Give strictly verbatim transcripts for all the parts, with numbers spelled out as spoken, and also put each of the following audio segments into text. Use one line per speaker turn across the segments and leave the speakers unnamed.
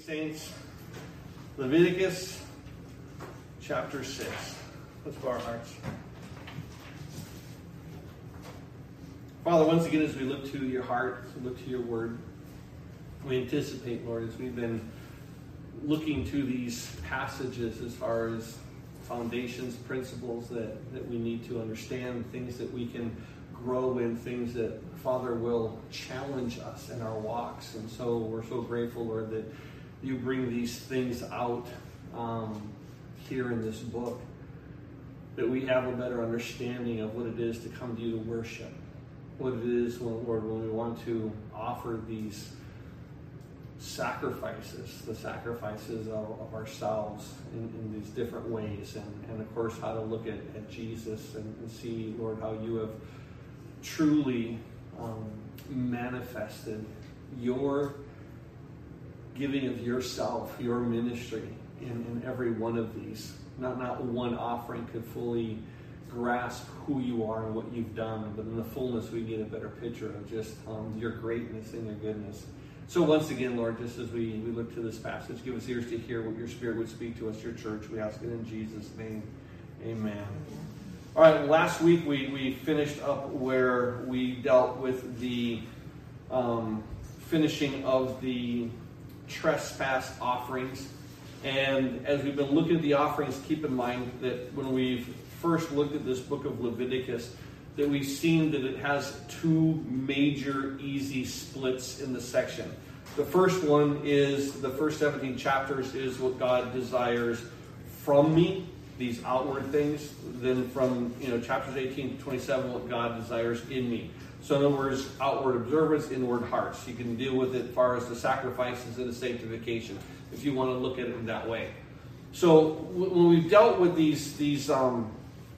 Saints, Leviticus chapter six. Let's bow our hearts. Father, once again, as we look to your heart, as we look to your word, we anticipate, Lord, as we've been looking to these passages as far as foundations, principles that, that we need to understand, things that we can grow in, things that, Father, will challenge us in our walks. And so we're so grateful, Lord, that you bring these things out um, here in this book, that we have a better understanding of what it is to come to you to worship, what it is, when, Lord, when we want to offer these sacrifices, the sacrifices of, of ourselves in, in these different ways, and, and of course how to look at, at Jesus and, and see, Lord, how you have truly um, manifested your giving of yourself, your ministry in, in every one of these. Not, not one offering could fully grasp who you are and what you've done, but in the fullness we get a better picture of just um, your greatness and your goodness. So once again, Lord, just as we, we look to this passage, give us ears to hear what your Spirit would speak to us, your church. We ask it in Jesus' name. Amen. All right, last week we, we finished up where we dealt with the um, finishing of the trespass offerings. And as we've been looking at the offerings, keep in mind that when we've first looked at this book of Leviticus, that we've seen that it has two major easy splits in the section. The first one is, the first seventeen chapters is what God desires from me, these outward things. Then from, you know, chapters eighteen to twenty-seven, what God desires in me. So in other words, outward observance, inward hearts. You can deal with it as far as the sacrifices and the sanctification, if you want to look at it in that way. So when we've dealt with these, these, um,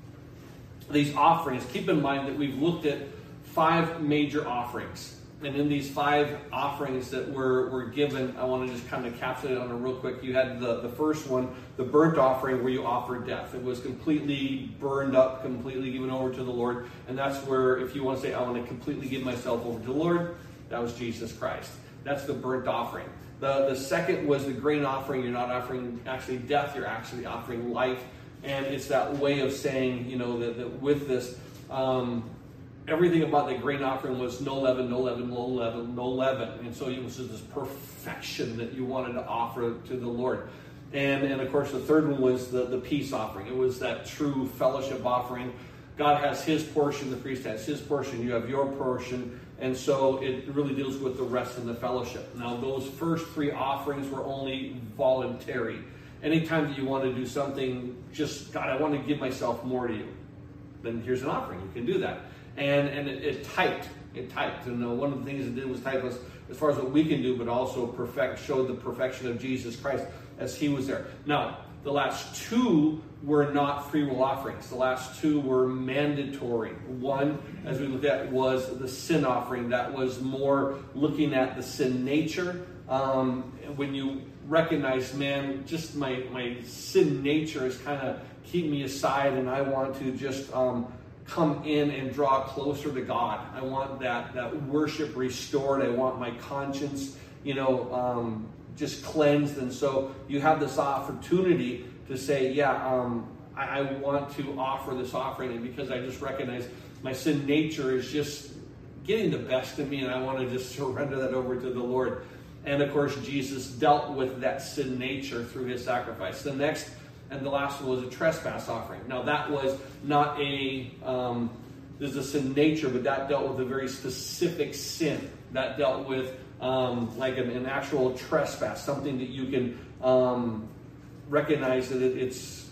these offerings, keep in mind that we've looked at five major offerings. And in these five offerings that were, were given, I want to just kind of capture it on a real quick. You had the, the first one, the burnt offering, where you offered death. It was completely burned up, completely given over to the Lord. And that's where, if you want to say, I want to completely give myself over to the Lord, that was Jesus Christ. That's the burnt offering. The, the second was the grain offering. You're not offering actually death, you're actually offering life. And it's that way of saying, you know, that, that with this, um, everything about the grain offering was no leaven, no leaven, no leaven, no leaven. And so it was this perfection that you wanted to offer to the Lord. And, and of course, the third one was the, the peace offering. It was that true fellowship offering. God has his portion, the priest has his portion, you have your portion. And so it really deals with the rest of the fellowship. Now, those first three offerings were only voluntary. Anytime that you want to do something, just, God, I want to give myself more to you, then here's an offering. You can do that. And and it, it typed. It typed. And uh, one of the things it did was type us as far as what we can do, but also perfect, showed the perfection of Jesus Christ as he was there. Now, the last two were not free will offerings. The last two were mandatory. One, as we looked at, was the sin offering. That was more looking at the sin nature. Um, when you recognize, man, just my, my sin nature is kind of keeping me aside, and I want to just um, come in and draw closer to God. I want that, that worship restored. I want my conscience, you know, um, just cleansed. And so you have this opportunity to say, yeah, um, I, I want to offer this offering, and because I just recognize my sin nature is just getting the best of me, and I want to just surrender that over to the Lord. And of course, Jesus dealt with that sin nature through his sacrifice. The next and the last one was a trespass offering. Now that was not a, um, there's a sin nature, but that dealt with a very specific sin. That dealt with um, like an, an actual trespass, something that you can um, recognize that it, it's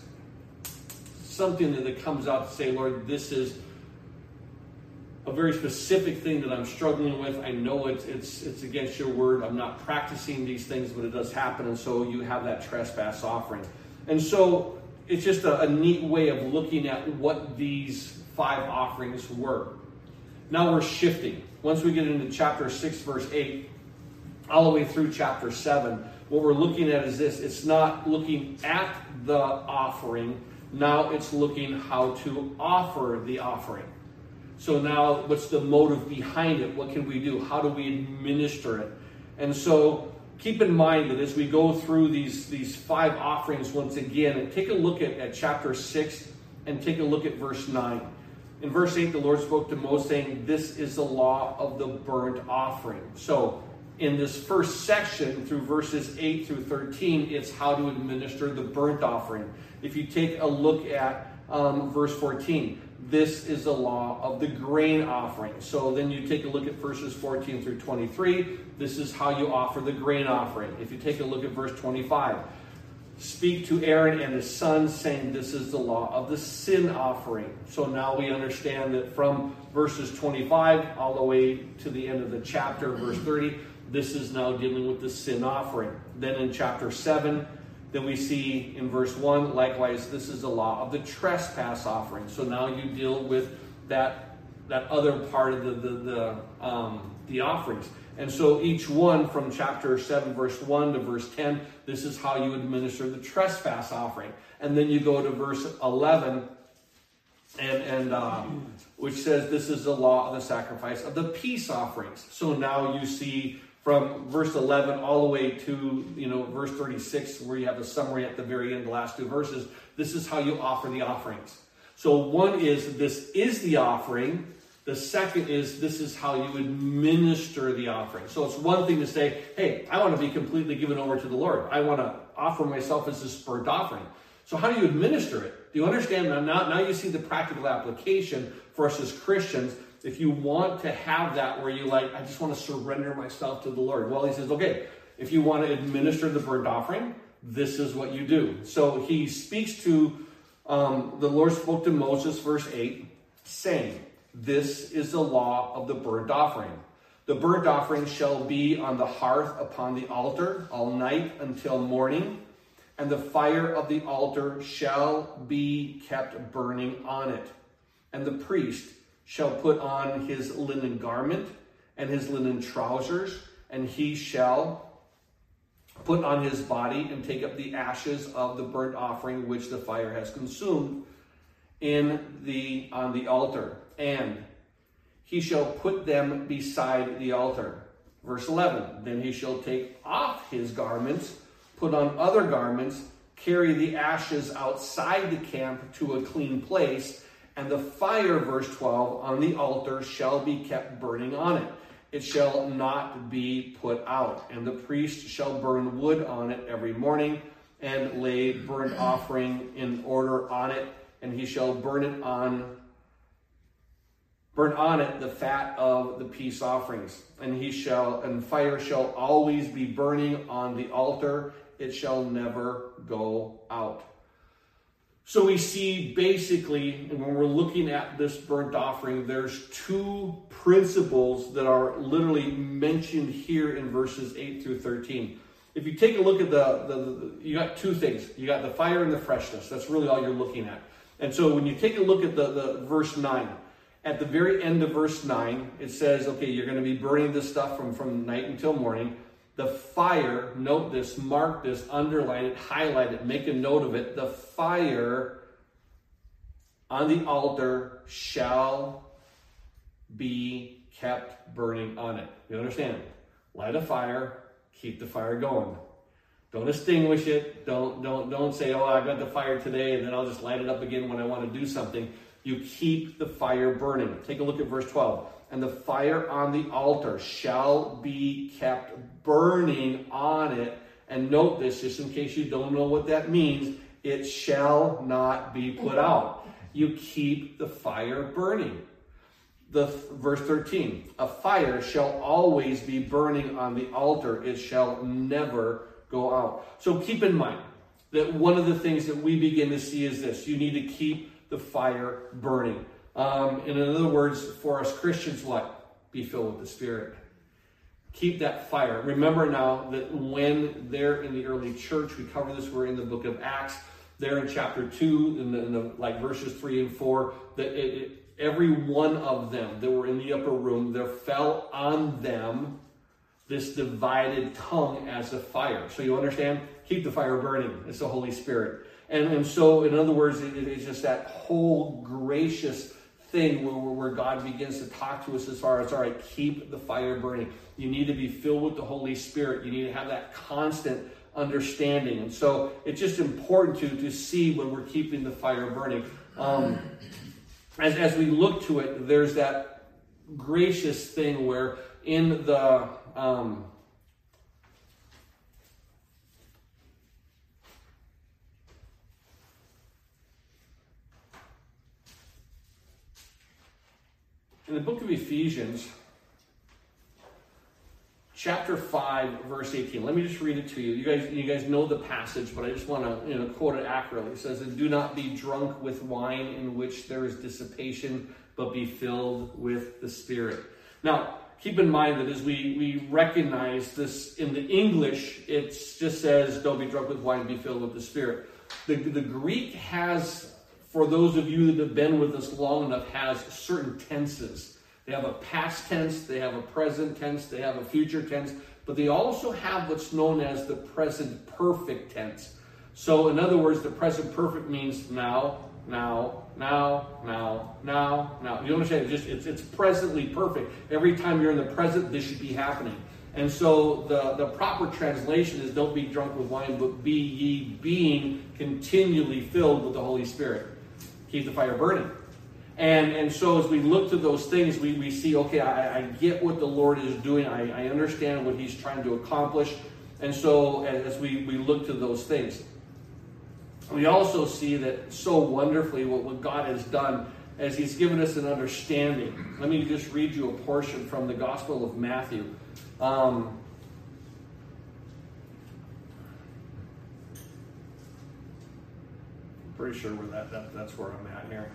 something that, that comes out to say, Lord, this is a very specific thing that I'm struggling with. I know it's, it's, it's against your word. I'm not practicing these things, but it does happen. And so you have that trespass offering. And so it's just a, a neat way of looking at what these five offerings were. Now we're shifting. Once we get into chapter six, verse eight, all the way through chapter seven, what we're looking at is this. It's not looking at the offering. Now it's looking how to offer the offering. So now what's the motive behind it? What can we do? How do we administer it? And so keep in mind that as we go through these, these five offerings once again, and take a look at, at chapter six and take a look at verse nine. In verse eight, the Lord spoke to Moses saying, this is the law of the burnt offering. So in this first section through verses eight through thirteen, it's how to administer the burnt offering. If you take a look at um, verse fourteen, this is the law of the grain offering. So then you take a look at verses fourteen through twenty-three. This is how you offer the grain offering. If you take a look at verse twenty-five, speak to Aaron and his sons, saying this is the law of the sin offering. So now we understand that from verses twenty-five all the way to the end of the chapter, verse thirty, this is now dealing with the sin offering. Then in chapter seven, then we see in verse one, likewise, this is the law of the trespass offering. So now you deal with that, that other part of the, the, the, um, the offerings. And so each one from chapter seven, verse one to verse ten, this is how you administer the trespass offering. And then you go to verse eleven, and, and um, which says this is the law of the sacrifice of the peace offerings. So now you see from verse eleven all the way to, you know, verse thirty-six, where you have the summary at the very end, the last two verses, this is how you offer the offerings. So one is, this is the offering. The second is, this is how you administer the offering. So it's one thing to say, hey, I want to be completely given over to the Lord. I want to offer myself as this burnt offering. So how do you administer it? Do you understand? Now, now you see the practical application for us as Christians. If you want to have that where you like, I just want to surrender myself to the Lord. Well, he says, okay, if you want to administer the burnt offering, this is what you do. So he speaks to, um, the Lord spoke to Moses, verse eight, saying, this is the law of the burnt offering. The burnt offering shall be on the hearth upon the altar all night until morning, and the fire of the altar shall be kept burning on it. And the priest shall put on his linen garment and his linen trousers, and he shall put on his body and take up the ashes of the burnt offering which the fire has consumed in the on the altar, and he shall put them beside the altar. Verse eleven, then he shall take off his garments, put on other garments, carry the ashes outside the camp to a clean place, and the fire, verse twelve, on the altar shall be kept burning on it. It shall not be put out. And the priest shall burn wood on it every morning, and lay burnt offering in order on it, and he shall burn it on burn on it the fat of the peace offerings. And he shall and fire shall always be burning on the altar. It shall never go out. So we see basically, and when we're looking at this burnt offering, there's two principles that are literally mentioned here in verses eight through thirteen. If you take a look at the, the, the, you got two things. You got the fire and the freshness. That's really all you're looking at. And so when you take a look at the, the verse nine, at the very end of verse nine, it says, okay, you're going to be burning this stuff from, from night until morning. The fire, note this, mark this, underline it, highlight it, make a note of it. The fire on the altar shall be kept burning on it. You understand? Light a fire, keep the fire going. Don't extinguish it. Don't, don't, don't say, oh, I got the fire today, and then I'll just light it up again when I want to do something. You keep the fire burning. Take a look at verse twelve. And the fire on the altar shall be kept burning on it. And note this, just in case you don't know what that means, it shall not be put out. You keep the fire burning. The verse thirteen, a fire shall always be burning on the altar. It shall never go out. So keep in mind that one of the things that we begin to see is this. You need to keep the fire burning. Um, and in other words, for us Christians, what? Be filled with the Spirit. Keep that fire. Remember now that when they're in the early church, we cover this, we're in the book of Acts, there in chapter two, in the, in the like verses three and four, that it, it, every one of them that were in the upper room, there fell on them this divided tongue as a fire. So you understand? Keep the fire burning. It's the Holy Spirit. And, and so, in other words, it, it's just that whole gracious thing where, where God begins to talk to us as far as, all right, keep the fire burning. You need to be filled with the Holy Spirit. You need to have that constant understanding. And so it's just important to, to see when we're keeping the fire burning. Um, as, as we look to it, there's that gracious thing where in the... Um, in the book of Ephesians, chapter five, verse eighteen. Let me just read it to you. You guys, you guys know the passage, but I just want to, you know, quote it accurately. It says, "And do not be drunk with wine in which there is dissipation, but be filled with the Spirit." Now, keep in mind that as we, we recognize this in the English, it just says, "Don't be drunk with wine, be filled with the Spirit." The, the Greek has, for those of you that have been with us long enough, has certain tenses. They have a past tense, they have a present tense, they have a future tense, but they also have what's known as the present perfect tense. So in other words, the present perfect means now, now, now, now, now, now. You understand? It's, just, it's, it's presently perfect. Every time you're in the present, this should be happening. And so the, the proper translation is, don't be drunk with wine, but be ye being continually filled with the Holy Spirit. Keep the fire burning. And and so as we look to those things, we, we see, okay, I, I get what the Lord is doing. I, I understand what he's trying to accomplish. And so as we, we look to those things, we also see that so wonderfully what, what God has done as he's given us an understanding. Let me just read you a portion from the Gospel of Matthew. Um, pretty sure where that, that that's where I'm at here.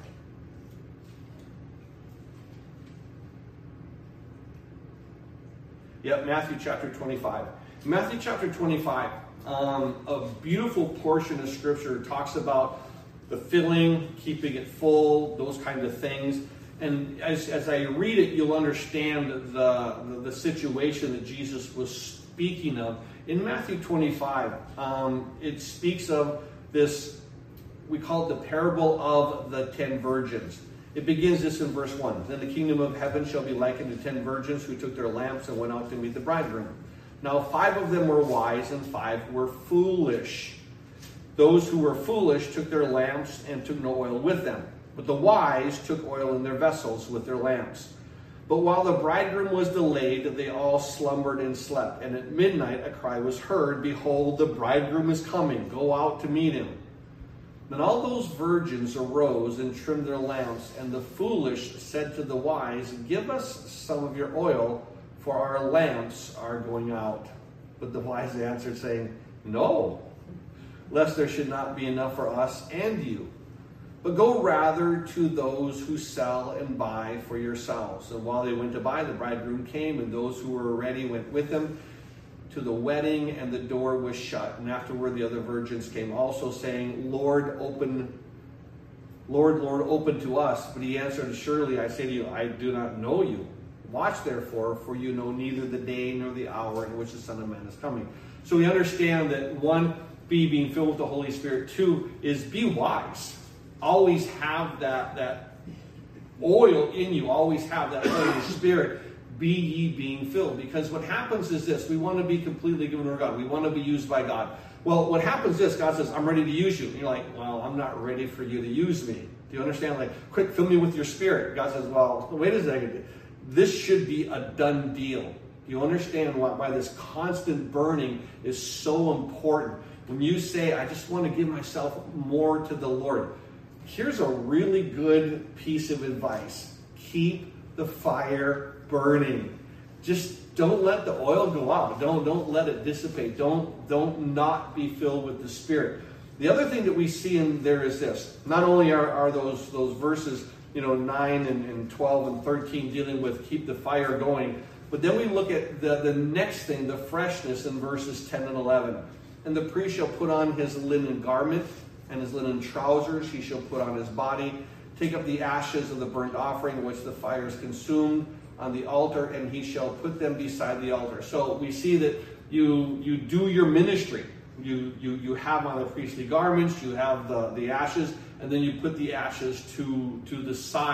Yep, Matthew chapter twenty-five. Matthew chapter twenty-five, um, a beautiful portion of Scripture talks about the filling, keeping it full, those kinds of things. And as, as I read it, you'll understand the, the, the situation that Jesus was speaking of. In Matthew twenty-five, um, it speaks of this, we call it the parable of the ten virgins. It begins this in verse one. "Then the kingdom of heaven shall be likened to ten virgins who took their lamps and went out to meet the bridegroom. Now five of them were wise and five were foolish. Those who were foolish took their lamps and took no oil with them. But the wise took oil in their vessels with their lamps. But while the bridegroom was delayed, they all slumbered and slept. And at midnight a cry was heard, 'Behold, the bridegroom is coming. Go out to meet him.' Then all those virgins arose and trimmed their lamps, and the foolish said to the wise, 'Give us some of your oil, for our lamps are going out.' But the wise answered, saying, 'No, lest there should not be enough for us and you. But go rather to those who sell and buy for yourselves.' And while they went to buy, the bridegroom came, and those who were ready went with him to the wedding, and the door was shut. And afterward the other virgins came also, saying, 'Lord, open, Lord, Lord, open to us.' But he answered, 'Surely I say to you, I do not know you. Watch therefore, for you know neither the day nor the hour in which the Son of Man is coming.'" So we understand that one, be being filled with the Holy Spirit. Two is be wise. Always have that, that oil in you. Always have that Holy Spirit. Be ye being filled. Because what happens is this. We want to be completely given to God. We want to be used by God. Well, what happens is God says, "I'm ready to use you." And you're like, "Well, I'm not ready for you to use me." Do you understand? Like, quick, fill me with your Spirit. God says, "Well, wait a second. This should be a done deal." Do you understand why, why this constant burning is so important? When you say, "I just want to give myself more to the Lord," here's a really good piece of advice. Keep the fire burning. Just don't let the oil go out. Don't don't let it dissipate. Don't don't not be filled with the Spirit. The other thing that we see in there is this. Not only are, are those those verses, you know, nine and, and twelve and thirteen dealing with keep the fire going, but then we look at the, the next thing, the freshness in verses ten and eleven. "And the priest shall put on his linen garment and his linen trousers he shall put on his body, take up the ashes of the burnt offering which the fire is consumed on the altar, and he shall put them beside the altar." So we see that you you do your ministry. You you you have on the priestly garments, you have the, the ashes, and then you put the ashes to, to the side.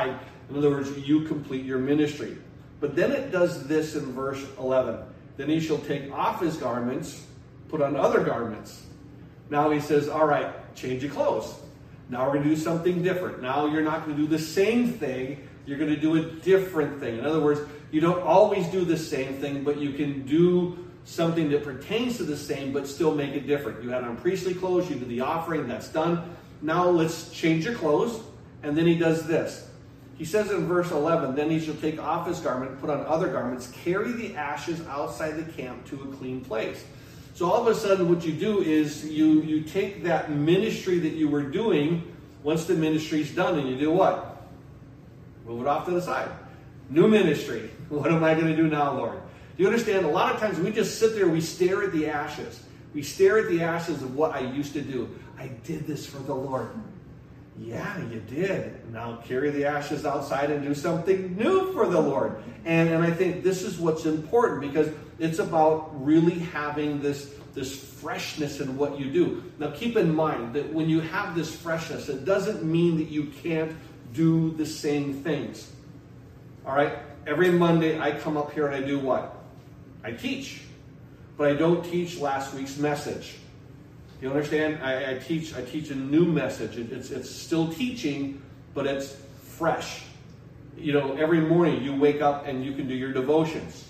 In other words, you complete your ministry. But then it does this in verse eleven. Then he shall take off his garments, put on other garments. Now he says, all right, change your clothes. Now we're going to do something different. Now you're not going to do the same thing. You're going to do a different thing. In other words, you don't always do the same thing, but you can do something that pertains to the same, but still make it different. You had on priestly clothes, you did the offering, that's done. Now let's change your clothes. And then he does this. He says in verse eleven, then he shall take off his garment, put on other garments, carry the ashes outside the camp to a clean place. So all of a sudden what you do is you, you take that ministry that you were doing once the ministry's done, and you do what? Move it off to the side. New ministry. What am I going to do now, Lord? Do you understand? A lot of times we just sit there, we stare at the ashes. We stare at the ashes of what I used to do. I did this for the Lord. Yeah, you did. Now carry the ashes outside and do something new for the Lord. And, and I think this is what's important, because it's about really having this, this freshness in what you do. Now keep in mind that when you have this freshness, it doesn't mean that you can't do the same things. All right? Every Monday I come up here and I do what? I teach. But I don't teach last week's message. You understand? I, I teach I teach a new message. It, it's, it's still teaching, but it's fresh. You know, every morning you wake up and you can do your devotions.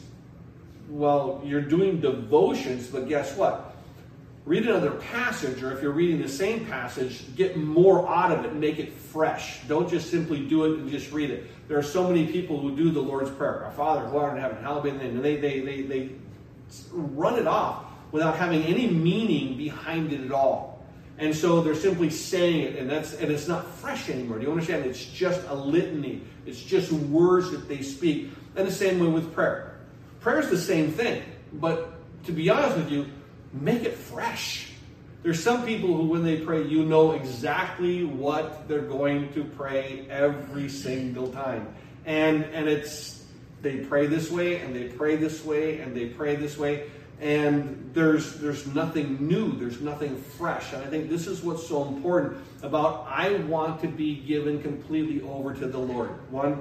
Well, you're doing devotions, but guess what? Read another passage, or if you're reading the same passage, get more out of it, make it fresh. Don't just simply do it and just read it. There are so many people who do the Lord's Prayer. Our Father who art in heaven, hallowed be thy name. And they, they, they, they run it off without having any meaning behind it at all. And so they're simply saying it, and that's and it's not fresh anymore. Do you understand? It's just a litany. It's just words that they speak. And the same way with prayer. Prayer is the same thing, but to be honest with you, make it fresh. There's some people who, when they pray, you know exactly what they're going to pray every single time. And and it's they pray this way, and they pray this way, and they pray this way. And there's there's nothing new, there's nothing fresh. And I think this is what's so important about I want to be given completely over to the Lord. One,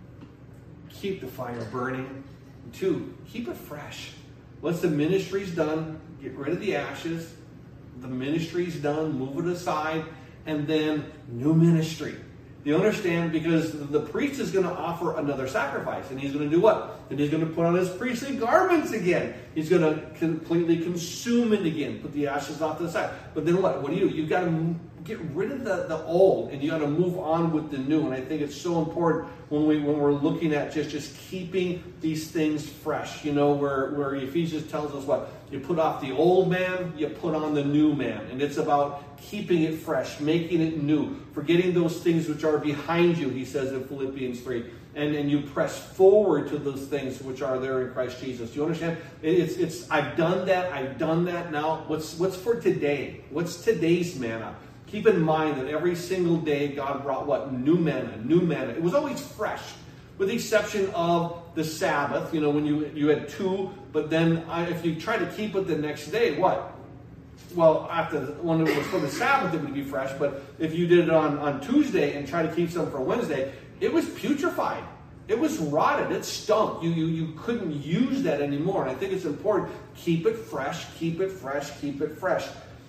keep the fire burning. Two, keep it fresh. Once the ministry's done, get rid of the ashes. The ministry's done, move it aside, and then new ministry. Do you understand? Because the priest is going to offer another sacrifice. And he's going to do what? And he's going to put on his priestly garments again. He's going to completely consume it again. Put the ashes off to the side. But then what? What do you do? You've got to get rid of the, the old. And you got to move on with the new. And I think it's so important when, we, when we're looking at just, just keeping these things fresh. You know, where, where Ephesians tells us what? You put off the old man, you put on the new man. And it's about keeping it fresh, making it new, forgetting those things which are behind you, he says in Philippians three. And, and you press forward to those things which are there in Christ Jesus. Do you understand? It's, it's, I've done that, I've done that. Now, what's, what's for today? What's today's manna? Keep in mind that every single day God brought what? New manna, new manna. It was always fresh, with the exception of the Sabbath. You know, when you, you had two, but then I, if you try to keep it the next day, what? Well, after when it was for the Sabbath, it would be fresh. But if you did it on, on Tuesday and try to keep some for Wednesday, it was putrefied. It was rotted. It stunk. You, you, you couldn't use that anymore. And I think it's important. Keep it fresh. Keep it fresh. Keep it fresh.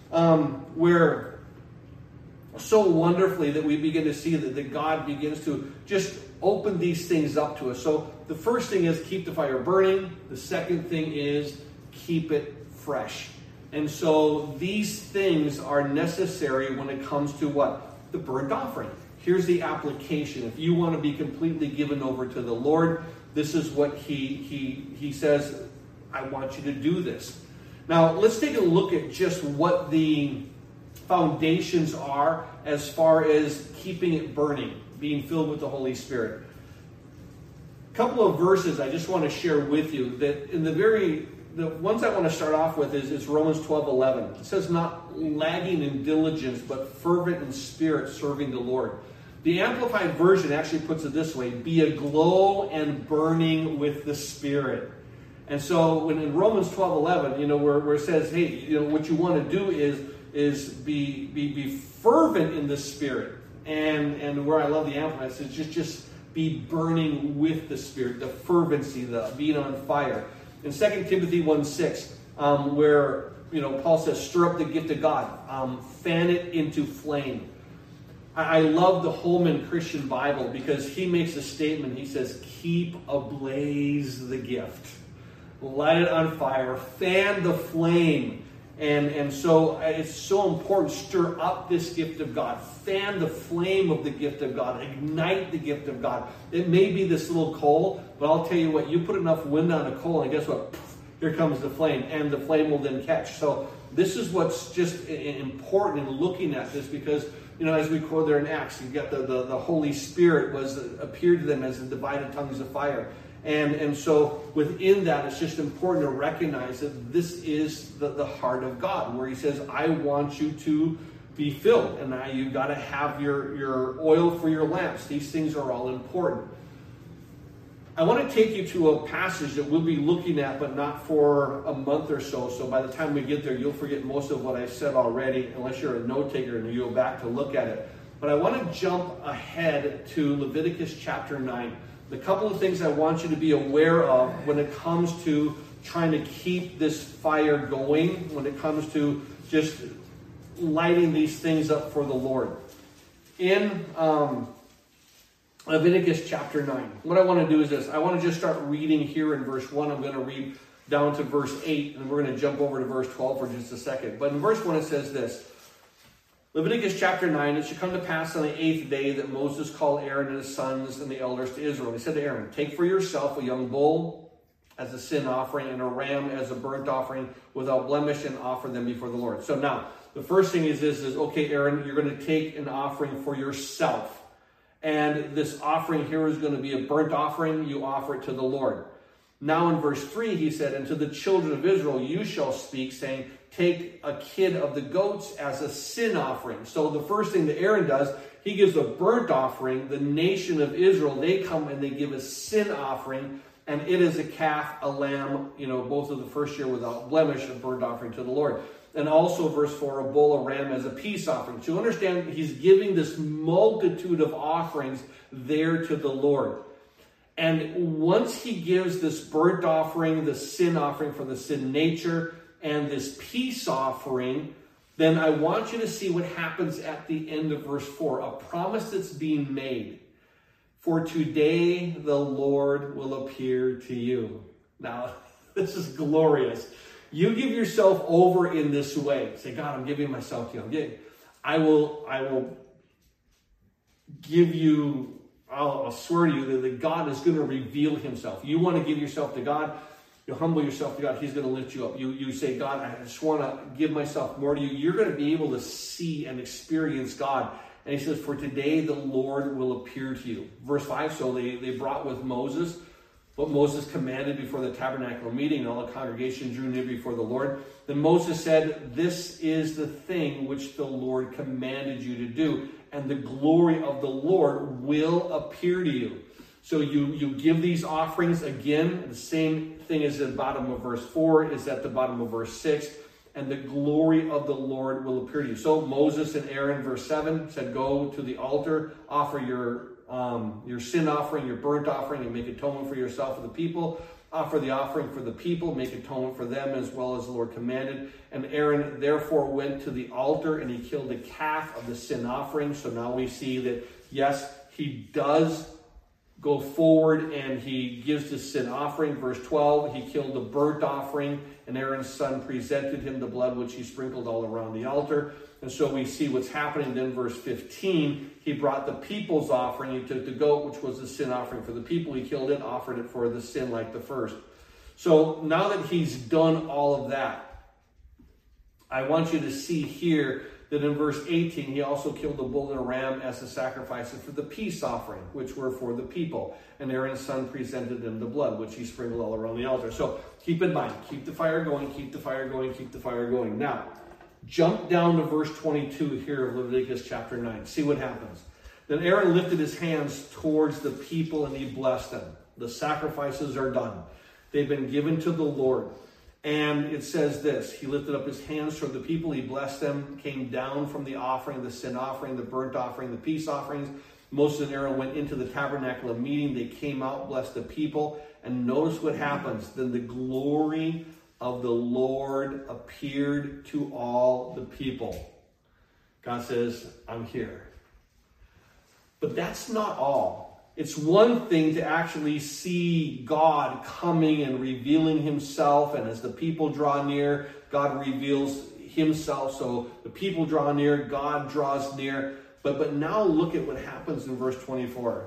Um, where so wonderfully that we begin to see that, that God begins to just open these things up to us. So the first thing is keep the fire burning. The second thing is keep it fresh. And so these things are necessary when it comes to what? The burnt offering. Here's the application. If you want to be completely given over to the Lord, this is what he, he, he says, I want you to do this. Now, let's take a look at just what the foundations are as far as keeping it burning, being filled with the Holy Spirit. A couple of verses I just want to share with you that in the very... The ones I want to start off with is, is Romans twelve eleven. It says, not lagging in diligence, but fervent in spirit, serving the Lord. The Amplified Version actually puts it this way, be aglow and burning with the Spirit. And so when in Romans twelve eleven, you know, where, where it says, hey, you know, what you want to do is, is be, be, be fervent in the Spirit. And, and where I love the Amplified, it says just, just be burning with the Spirit, the fervency, the being on fire. In Second Timothy one six, um, where you know Paul says, stir up the gift of God, um, fan it into flame. I, I love the Holman Christian Bible because he makes a statement. He says, keep ablaze the gift. Light it on fire, fan the flame. And, and so it's so important, stir up this gift of God. Fan the flame of the gift of God. Ignite the gift of God. It may be this little coal, but I'll tell you what, you put enough wind on a coal and guess what? Poof, here comes the flame, and the flame will then catch. So this is what's just important in looking at this, because you know, as we quote there in Acts, you get the, the, the Holy Spirit was appeared to them as the divided tongues of fire. And, and so within that, it's just important to recognize that this is the, the heart of God, where he says, I want you to be filled. And now you've got to have your, your oil for your lamps. These things are all important. I want to take you to a passage that we'll be looking at, but not for a month or so. So by the time we get there, you'll forget most of what I said already, unless you're a note taker and you go back to look at it. But I want to jump ahead to Leviticus chapter nine. The couple of things I want you to be aware of when it comes to trying to keep this fire going, when it comes to just lighting these things up for the Lord. In um, Leviticus chapter nine, what I want to do is this. I want to just start reading here in verse one. I'm going to read down to verse eight, and we're going to jump over to verse twelve for just a second. But in verse one it says this. Leviticus chapter nine, it should come to pass on the eighth day that Moses called Aaron and his sons and the elders to Israel. He said to Aaron, take for yourself a young bull as a sin offering and a ram as a burnt offering without blemish, and offer them before the Lord. So now, the first thing is this, is, okay, Aaron, you're going to take an offering for yourself. And this offering here is going to be a burnt offering. You offer it to the Lord. Now in verse three, he said, and to the children of Israel you shall speak, saying, take a kid of the goats as a sin offering. So the first thing that Aaron does, he gives a burnt offering. The nation of Israel, they come and they give a sin offering. And it is a calf, a lamb, you know, both of the first year without blemish, a burnt offering to the Lord. And also verse four, a bull, a ram as a peace offering. So you understand, he's giving this multitude of offerings there to the Lord. And once he gives this burnt offering, the sin offering for the sin nature, and this peace offering, then I want you to see what happens at the end of verse four. A promise that's being made. For today the Lord will appear to you. Now, this is glorious. You give yourself over in this way. Say, God, I'm giving myself to you. I'm giving. I will, I will give you, I'll, I'll swear to you that, that God is going to reveal himself. You want to give yourself to God, you humble yourself to God, he's going to lift you up. You, you say, God, I just want to give myself more to you. You're going to be able to see and experience God. And he says, for today the Lord will appear to you. Verse five, so they, they brought with Moses what Moses commanded before the tabernacle meeting, and all the congregation drew near before the Lord. Then Moses said, this is the thing which the Lord commanded you to do, and the glory of the Lord will appear to you. So you, you give these offerings again. The same thing is at the bottom of verse four, is at the bottom of verse six. And the glory of the Lord will appear to you. So Moses and Aaron, verse seven, said, go to the altar, offer your um, your sin offering, your burnt offering, and make atonement for yourself and the people. Offer the offering for the people, make atonement for them as well as the Lord commanded. And Aaron therefore went to the altar and he killed the calf of the sin offering. So now we see that, yes, he does go forward and he gives the sin offering. Verse twelve, he killed the burnt offering, and Aaron's son presented him the blood which he sprinkled all around the altar. And so we see what's happening. Then verse fifteen, he brought the people's offering. He took the goat, which was the sin offering for the people. He killed it, offered it for the sin like the first. So now that he's done all of that, I want you to see here that in verse eighteen, he also killed a bull and a ram as a sacrifice for the peace offering, which were for the people. And Aaron's son presented them the blood, which he sprinkled all around the altar. So keep in mind, keep the fire going, keep the fire going, keep the fire going. Now, jump down to verse twenty-two here of Leviticus chapter nine. See what happens. Then Aaron lifted his hands towards the people and he blessed them. The sacrifices are done. They've been given to the Lord. And it says this, he lifted up his hands toward the people, he blessed them, came down from the offering, the sin offering, the burnt offering, the peace offerings, Moses and Aaron went into the tabernacle of meeting. They came out, blessed the people. And notice what happens. Then the glory of the Lord appeared to all the people. God says, I'm here. But that's not all. It's one thing to actually see God coming and revealing himself. And as the people draw near, God reveals himself. So the people draw near, God draws near. But, but now look at what happens in verse twenty-four.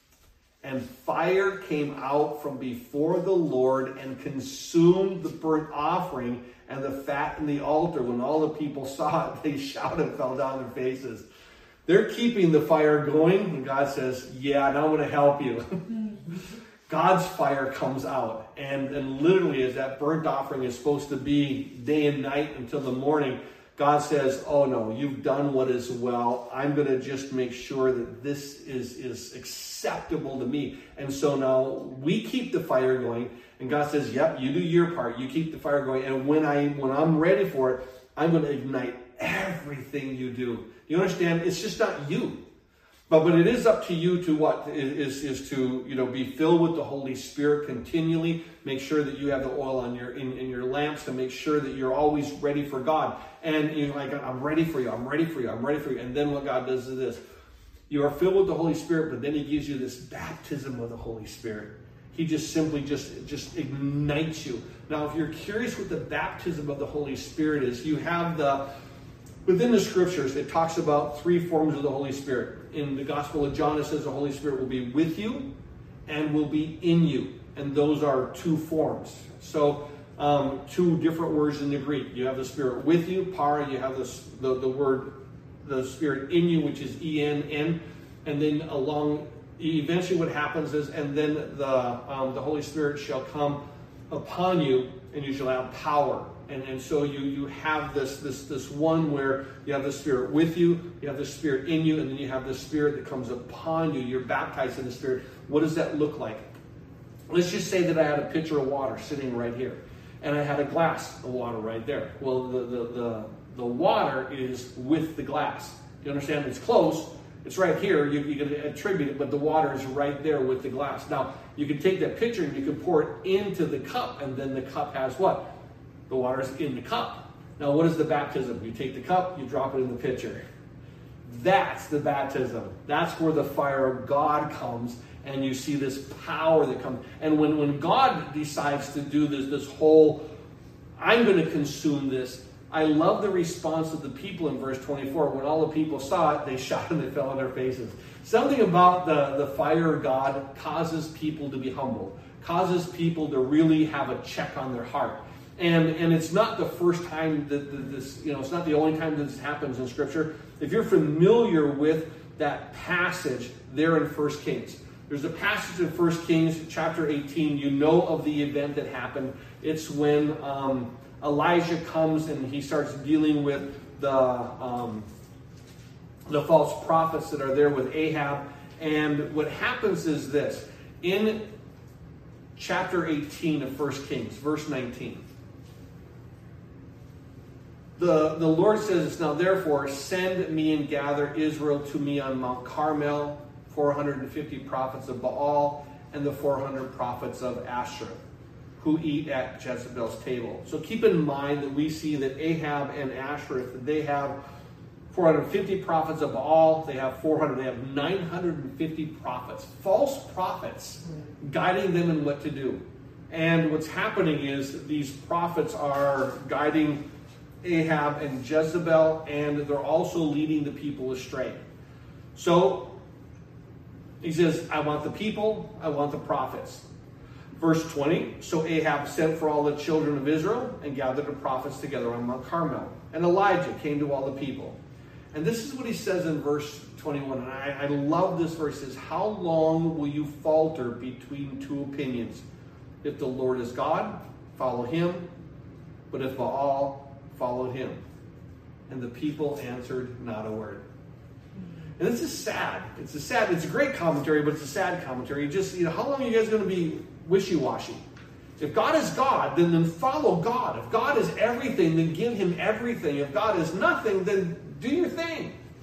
And fire came out from before the Lord and consumed the burnt offering and the fat in the altar. When all the people saw it, they shouted and fell down on their faces. They're keeping the fire going, and God says, yeah, now I'm going to help you. God's fire comes out. And, and literally, as that burnt offering is supposed to be day and night until the morning, God says, oh no, you've done what is well. I'm going to just make sure that this is, is acceptable to me. And so now we keep the fire going. And God says, yep, you do your part. You keep the fire going. And when, I, when I'm ready for it, I'm going to ignite everything you do. You understand? It's just not you. But, but it is up to you to what? Is, is to, you know, be filled with the Holy Spirit continually. Make sure that you have the oil on your in, in your lamps to make sure that you're always ready for God. And you're like, I'm ready for you. I'm ready for you. I'm ready for you. And then what God does is this. You are filled with the Holy Spirit, but then he gives you this baptism of the Holy Spirit. He just simply just, just ignites you. Now, if you're curious what the baptism of the Holy Spirit is, you have the... Within the scriptures, it talks about three forms of the Holy Spirit. In the Gospel of John, it says the Holy Spirit will be with you and will be in you. And those are two forms. So, um, two different words in the Greek. You have the Spirit with you, para. You have this, the, the word, the Spirit in you, which is E N N. And then along, eventually what happens is, and then the, um, the Holy Spirit shall come upon you, and you shall have power. And, and so you, you have this, this, this one where you have the Spirit with you, you have the Spirit in you, and then you have the Spirit that comes upon you. You're baptized in the Spirit. What does that look like? Let's just say that I had a pitcher of water sitting right here, and I had a glass of water right there. Well, the, the, the, the water is with the glass. You understand? It's close. It's right here. You, you can attribute it, but the water is right there with the glass. Now, you can take that pitcher and you can pour it into the cup, and then the cup has what? The water is in the cup. Now, what is the baptism? You take the cup, you drop it in the pitcher. That's the baptism. That's where the fire of God comes, and you see this power that comes. And when, when God decides to do this, this whole, I'm going to consume this, I love the response of the people in verse twenty-four. When all the people saw it, they shouted and they fell on their faces. Something about the, the fire of God causes people to be humbled, causes people to really have a check on their heart. And and it's not the first time that this, you know, it's not the only time that this happens in Scripture. If you're familiar with that passage there in First Kings, there's a passage in First Kings chapter eighteen. You know of the event that happened. It's when um, Elijah comes and he starts dealing with the um, the false prophets that are there with Ahab. And what happens is this. In chapter eighteen of First Kings, verse nineteen. The, the Lord says, now therefore, send me and gather Israel to me on Mount Carmel, four hundred fifty prophets of Baal, and the four hundred prophets of Asherah, who eat at Jezebel's table. So keep in mind that we see that Ahab and Asherah, they have four hundred fifty prophets of Baal, they have four hundred, they have nine hundred fifty prophets, false prophets, guiding them in what to do. And what's happening is these prophets are guiding Ahab and Jezebel, and they're also leading the people astray. So he says, I want the people, I want the prophets. Verse twenty, so Ahab sent for all the children of Israel and gathered the prophets together on Mount Carmel. And Elijah came to all the people. And this is what he says in verse twenty-one. And I, I love this verse. It says, how long will you falter between two opinions? If the Lord is God, follow him. But if Baal, follow him. And the people answered not a word. And this is sad. It's a sad, it's a great commentary, but it's a sad commentary. You just, you know, how long are you guys going to be wishy-washy? If God is God, then, then follow God. If God is everything, then give him everything. If God is nothing, then do your thing.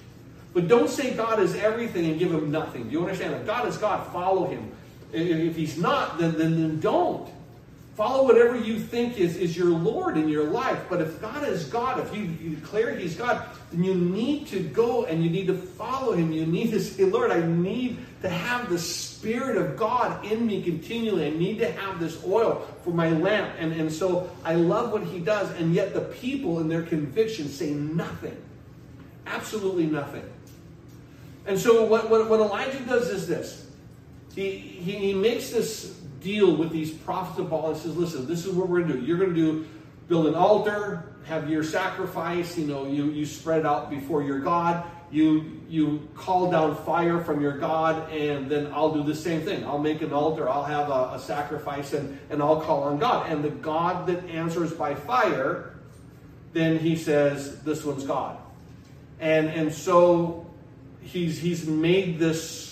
But don't say God is everything and give him nothing. Do you understand? If God is God, follow him. If he's not, then, then, then don't. Follow whatever you think is, is your Lord in your life. But if God is God, if you, you declare he's God, then you need to go and you need to follow him. You need to say, Lord, I need to have the Spirit of God in me continually. I need to have this oil for my lamp. And, and so I love what he does. And yet the people in their conviction say nothing. Absolutely nothing. And so what, what, what Elijah does is this. He, he, he makes this deal with these prophets of Baal and says, listen, this is what we're going to do. You're going to do, build an altar, have your sacrifice, you know, you, you spread it out before your God. You, you call down fire from your God, and then I'll do the same thing. I'll make an altar, I'll have a, a sacrifice, and, and I'll call on God. And the God that answers by fire, then he says, this one's God. And, and so he's, he's made this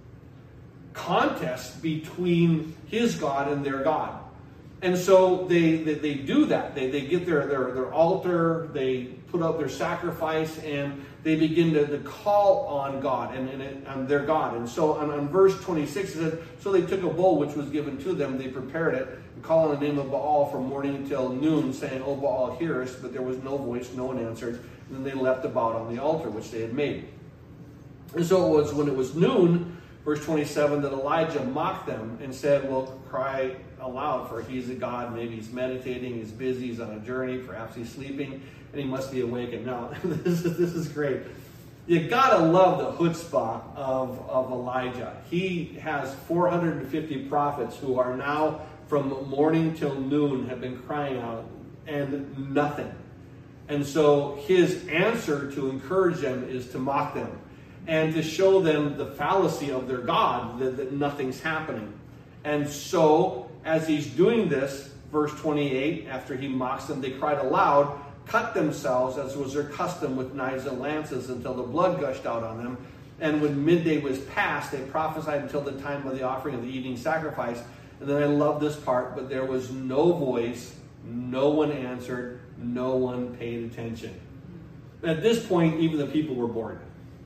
contest between his God and their God. And so they, they, they do that. They, they get their, their, their altar, they put up their sacrifice, and they begin to, to call on God and, and, it, and their God. And so on, on verse twenty-six, it says, so they took a bowl which was given to them, they prepared it, and called on the name of Baal from morning until noon, saying, O Baal, hear us. But there was no voice, no one answered. And then they leapt about on the altar which they had made. And so it was when it was noon, verse twenty-seven, that Elijah mocked them and said, well, cry aloud, for he's a God. Maybe he's meditating, he's busy, he's on a journey, perhaps he's sleeping, and he must be awakened. Now, this is, this is great. You gotta love the chutzpah of, of Elijah. He has four hundred fifty prophets who are now from morning till noon have been crying out, and nothing. And so his answer to encourage them is to mock them and to show them the fallacy of their God, that, that nothing's happening. And so, as he's doing this, verse twenty-eight, after he mocks them, they cried aloud, cut themselves, as was their custom, with knives and lances, until the blood gushed out on them. And when midday was past, they prophesied until the time of the offering of the evening sacrifice. And then I love this part, but there was no voice, no one answered, no one paid attention. At this point, even the people were bored.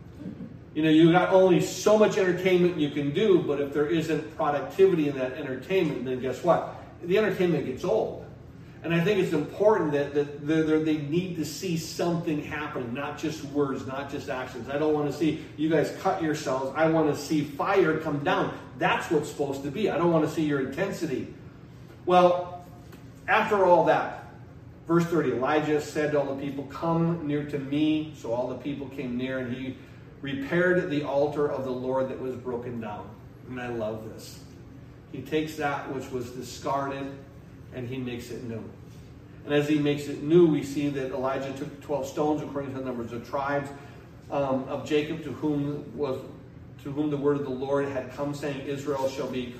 You know, you got only so much entertainment you can do, but if there isn't productivity in that entertainment, then guess what? The entertainment gets old. And I think it's important that, that they're, they're, they need to see something happen, not just words, not just actions. I don't want to see you guys cut yourselves. I want to see fire come down. That's what's supposed to be. I don't want to see your intensity. Well, after all that, verse thirty, Elijah said to all the people, come near to me. So all the people came near, and he repaired the altar of the Lord that was broken down. And I love this. He takes that which was discarded and he makes it new. And as he makes it new, we see that Elijah took twelve stones according to the numbers of tribes um, of Jacob, to whom was to whom the word of the Lord had come, saying, Israel shall be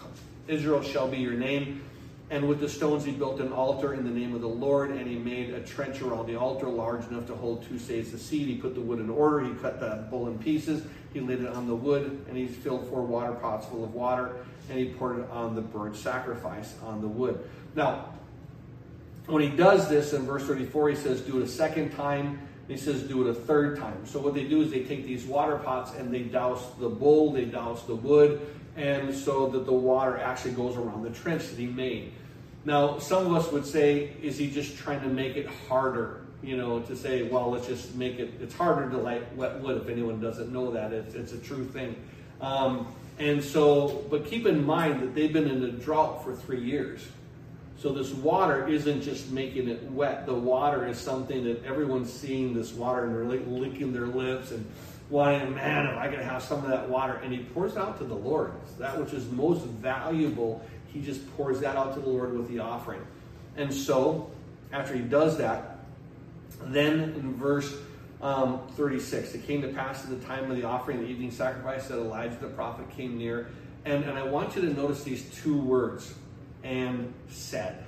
Israel shall be your name. And with the stones he built an altar in the name of the Lord, and he made a trench around the altar large enough to hold two sades of seed. He put the wood in order. He cut the bull in pieces. He laid it on the wood, and he filled four water pots full of water, and he poured it on the burnt sacrifice on the wood. Now, when he does this in verse thirty-four, he says, do it a second time. And he says, do it a third time. So what they do is they take these water pots and they douse the bull, they douse the wood, and so that the water actually goes around the trench that he made. Now, some of us would say, is he just trying to make it harder? You know, to say, well, let's just make it, it's harder to light wet wood. If anyone doesn't know that, it's, it's a true thing. Um, and so, but keep in mind that they've been in a drought for three years. So this water isn't just making it wet. The water is something that everyone's seeing this water and they're like licking their lips and wanting, man, if I could have some of that water. And he pours it out to the Lord. That which is most valuable, he just pours that out to the Lord with the offering. And so, after he does that, then in verse um, thirty-six, it came to pass at the time of the offering, the evening sacrifice, that Elijah the prophet came near. And, and I want you to notice these two words, and said.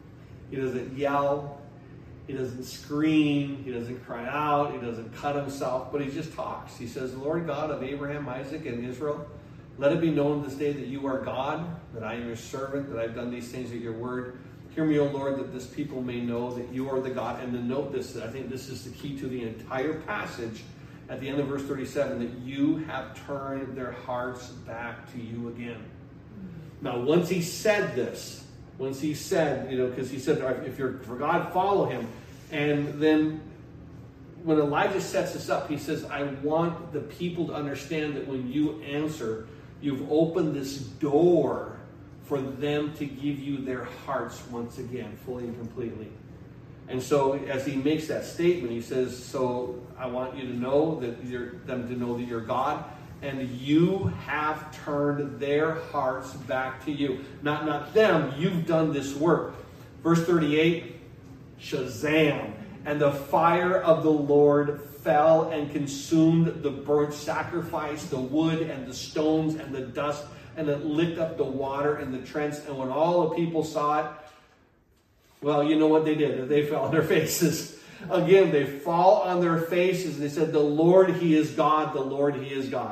He doesn't yell. He doesn't scream. He doesn't cry out. He doesn't cut himself, but he just talks. He says, Lord God of Abraham, Isaac, and Israel, let it be known this day that you are God, that I am your servant, that I've done these things at your word. Hear me, O Lord, that this people may know that you are the God. And to note this, I think this is the key to the entire passage, at the end of verse thirty-seven, that you have turned their hearts back to you again. Now, once he said this, once he said, you know, because he said, if you're for God, follow him. And then when Elijah sets this up, he says, I want the people to understand that when you answer, you've opened this door for them to give you their hearts once again, fully and completely. And so as he makes that statement, he says, so I want you to know that you're, them to know that you're God, and you have turned their hearts back to you. Not, not them, you've done this work. Verse thirty-eight, Shazam, and the fire of the Lord fell and consumed the burnt sacrifice, the wood and the stones and the dust, and it licked up the water in the trench. And when all the people saw it, well, you know what they did. They fell on their faces. Again, they fall on their faces. And they said, the Lord, he is God. The Lord, he is God.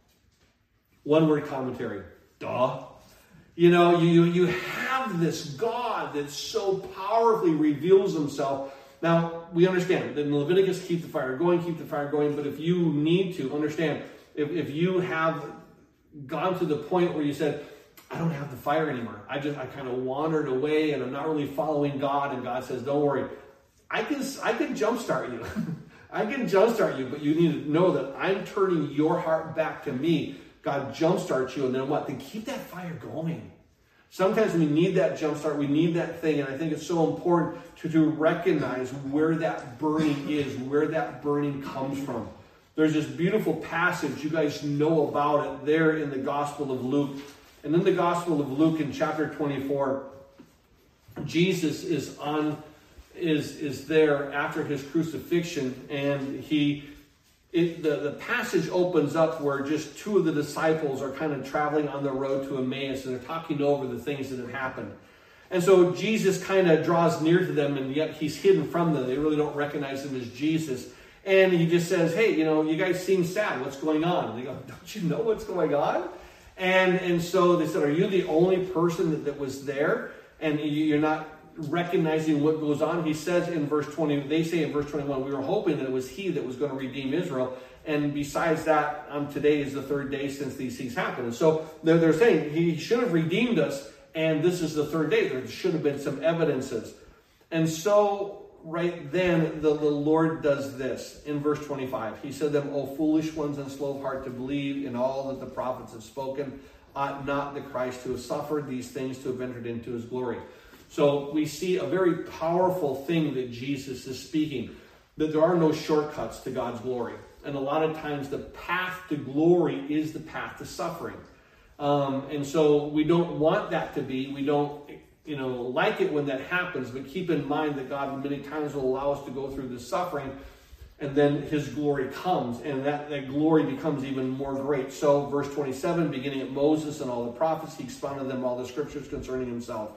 One word commentary. Duh. You know, you, you have this God that so powerfully reveals himself. Now, we understand that in Leviticus, keep the fire going, keep the fire going. But if you need to, understand, if, if you have gone to the point where you said, I don't have the fire anymore. I just, I kind of wandered away and I'm not really following God. And God says, don't worry. I can, I can jumpstart you. I can jumpstart you, but you need to know that I'm turning your heart back to me. God jumpstarts you. And then what? Then keep that fire going. Sometimes we need that jumpstart. We need that thing. And I think it's so important to, to recognize where that burning is, where that burning comes from. There's this beautiful passage. You guys know about it there in the Gospel of Luke. And in the Gospel of Luke in chapter twenty-four, Jesus is on is is there after his crucifixion, and he it, the, the passage opens up where just two of the disciples are kind of traveling on the road to Emmaus, and they're talking over the things that have happened. And so Jesus kind of draws near to them, and yet he's hidden from them. They really don't recognize him as Jesus. And he just says, hey, you know, you guys seem sad. What's going on? And they go, don't you know what's going on? And and so they said, are you the only person that, that was there? And you're not recognizing what goes on? He says in verse twenty, they say in verse twenty-one, we were hoping that it was he that was going to redeem Israel. And besides that, um, today is the third day since these things happened. And so they're, they're saying he should have redeemed us. And this is the third day. There should have been some evidences. And so right then, the, the Lord does this in verse twenty-five. He said to them, O foolish ones and slow of heart to believe in all that the prophets have spoken, ought not the Christ to have suffered these things to have entered into his glory? So we see a very powerful thing that Jesus is speaking, that there are no shortcuts to God's glory. And a lot of times the path to glory is the path to suffering. Um, and so we don't want that to be. We don't you know, like it when that happens, but keep in mind that God many times will allow us to go through this suffering, and then his glory comes, and that, that glory becomes even more great. So verse twenty-seven, beginning at Moses and all the prophets, he expounded them all the scriptures concerning himself.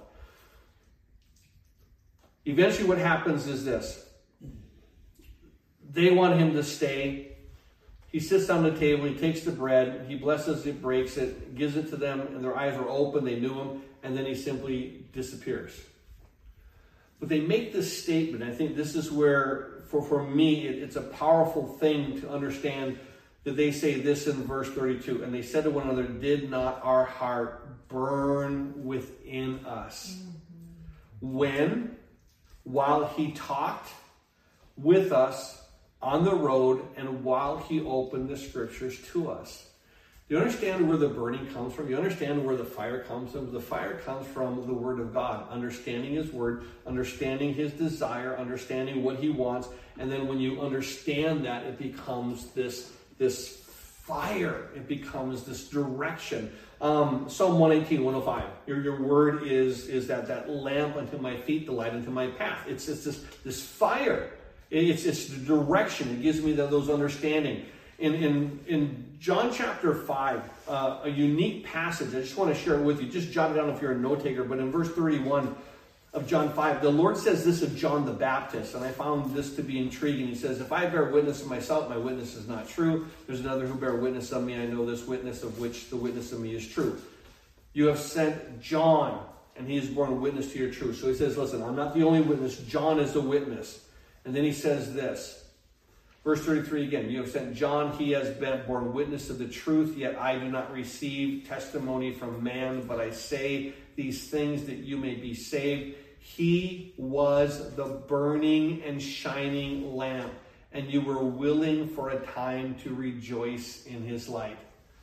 Eventually what happens is this. They want him to stay. He sits down at the table, he takes the bread, he blesses it, breaks it, gives it to them, and their eyes were open, they knew him, and then he simply disappears. But they make this statement. I think this is where, for, for me, it, it's a powerful thing to understand that they say this in verse thirty-two. And they said to one another, did not our heart burn within us? Mm-hmm. When, while he talked with us on the road and while he opened the scriptures to us. Do you understand where the burning comes from? You understand where the fire comes from? The fire comes from the word of God, understanding his word, understanding his desire, understanding what he wants. And then when you understand that, it becomes this, this fire. It becomes this direction. Um, Psalm one eighteen, one oh five. Your, your word is, is that, that lamp unto my feet, the light unto my path. It's, it's this, this fire. It's, it's the direction. It gives me the, those understanding. In, in, in John chapter five, uh, a unique passage, I just want to share it with you. Just jot it down if you're a note taker. But in verse thirty-one of John five, the Lord says this of John the Baptist, and I found this to be intriguing. He says, if I bear witness of myself, my witness is not true. There's another who bear witness of me. I know this witness of which the witness of me is true. You have sent John, and he has borne witness to your truth. So he says, listen, I'm not the only witness. John is the witness. And then he says this, Verse thirty-three again, you have sent John, he has been borne witness of the truth, yet I do not receive testimony from man, but I say these things that you may be saved. He was the burning and shining lamp, and you were willing for a time to rejoice in his light.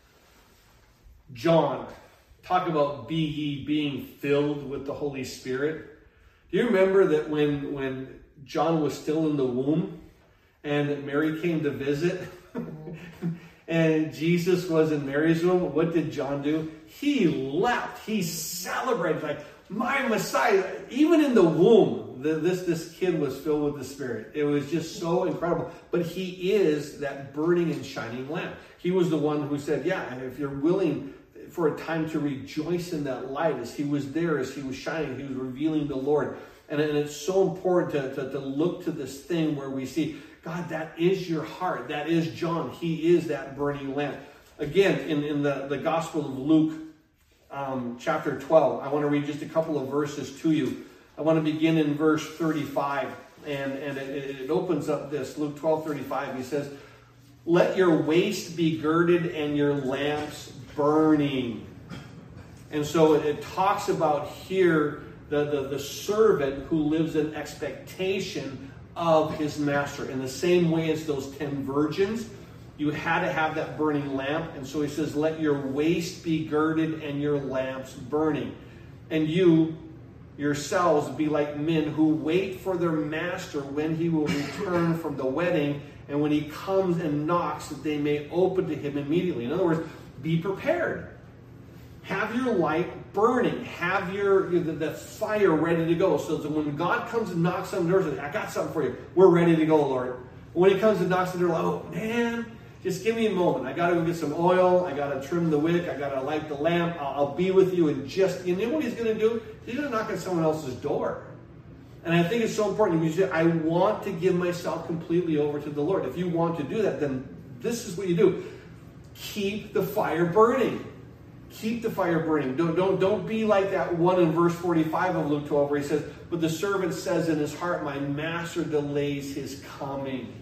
John, talk about be ye being filled with the Holy Spirit. Do you remember that when, when John was still in the womb, and Mary came to visit, and Jesus was in Mary's womb, what did John do? He leapt. He celebrated like, my Messiah. Even in the womb, the, this, this kid was filled with the Spirit. It was just so incredible. But he is that burning and shining lamp. He was the one who said, yeah, if you're willing for a time to rejoice in that light, as he was there, as he was shining, he was revealing the Lord. And, and it's so important to, to, to look to this thing where we see, God, that is your heart. That is John. He is that burning lamp. Again, in, in the, the Gospel of Luke, um, chapter twelve, I want to read just a couple of verses to you. I want to begin in verse thirty-five, and, and it, it opens up this. Luke twelve, thirty-five, he says, let your waist be girded and your lamps burning. And so it, it talks about here the, the, the servant who lives in expectation of his master. In the same way as those ten virgins, you had to have that burning lamp. And so he says, let your waist be girded and your lamps burning. And you yourselves be like men who wait for their master when he will return from the wedding, and when he comes and knocks, that they may open to him immediately. In other words, be prepared. Have your light burning. Have your the, the fire ready to go. So that when God comes and knocks on the door, says, I got something for you. We're ready to go, Lord. When he comes and knocks on the door, like, oh, man, just give me a moment. I got to go get some oil. I got to trim the wick. I got to light the lamp. I'll, I'll be with you in just, you know what he's going to do? He's going to knock on someone else's door. And I think it's so important. You say, I want to give myself completely over to the Lord. If you want to do that, then this is what you do. Keep the fire burning. Keep the fire burning. Don't, don't, don't be like that one in verse forty-five of Luke twelve where he says, but the servant says in his heart, my master delays his coming.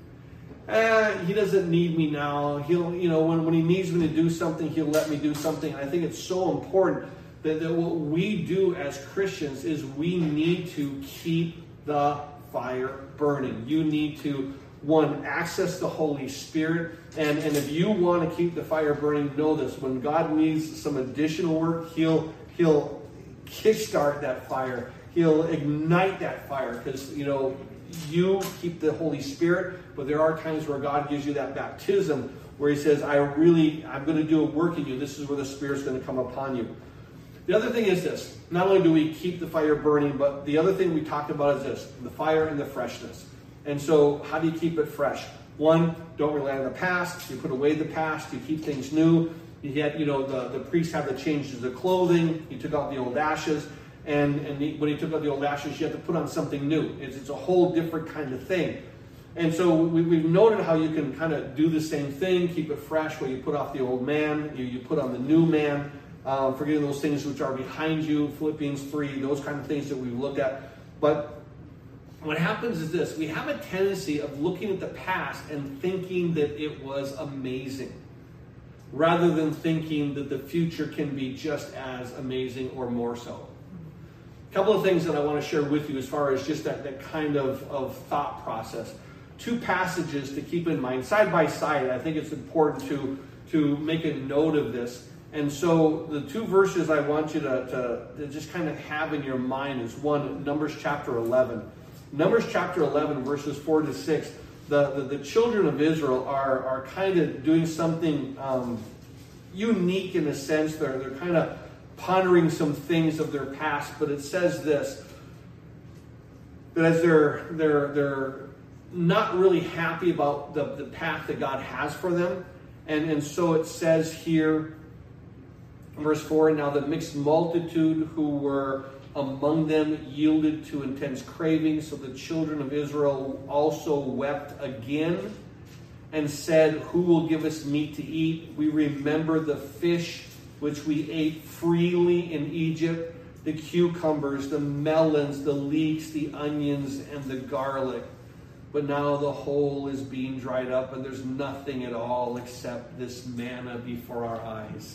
Eh, he doesn't need me now. He'll, you know, when, when he needs me to do something, he'll let me do something. And I think it's so important that, that what we do as Christians is we need to keep the fire burning. You need to, one, access the Holy Spirit. And, and if you want to keep the fire burning, know this. When God needs some additional work, he'll, he'll kickstart that fire. He'll ignite that fire because, you know, you keep the Holy Spirit, but there are times where God gives you that baptism where he says, I really, I'm going to do a work in you. This is where the Spirit's going to come upon you. The other thing is this. Not only do we keep the fire burning, but the other thing we talked about is this, the fire and the freshness. And so how do you keep it fresh? One, don't rely on the past. You put away the past. You keep things new. You get, you know, the, the priests have to change the clothing. He took out the old ashes. And, and he, when he took out the old ashes, you have to put on something new. It's, it's a whole different kind of thing. And so we, we've noted how you can kind of do the same thing, keep it fresh, where you put off the old man, you, you put on the new man, um, forgetting those things which are behind you, Philippians three, those kind of things that we've looked at. But what happens is this, we have a tendency of looking at the past and thinking that it was amazing, rather than thinking that the future can be just as amazing or more so. A couple of things that I want to share with you as far as just that, that kind of, of thought process. Two passages to keep in mind, side by side. I think it's important to, to make a note of this. And so the two verses I want you to, to, to just kind of have in your mind is one, Numbers chapter eleven. Numbers chapter eleven, verses four to six. The, the, the children of Israel are, are kind of doing something um, unique in a sense. They're, they're kind of pondering some things of their past, but it says this, that as they're they're they're not really happy about the, the path that God has for them, and, and so it says here, verse four, now the mixed multitude who were among them yielded to intense craving, so the children of Israel also wept again and said, who will give us meat to eat? We remember the fish which we ate freely in Egypt, the cucumbers, the melons, the leeks, the onions, and the garlic. But now the hole is being dried up and there's nothing at all except this manna before our eyes.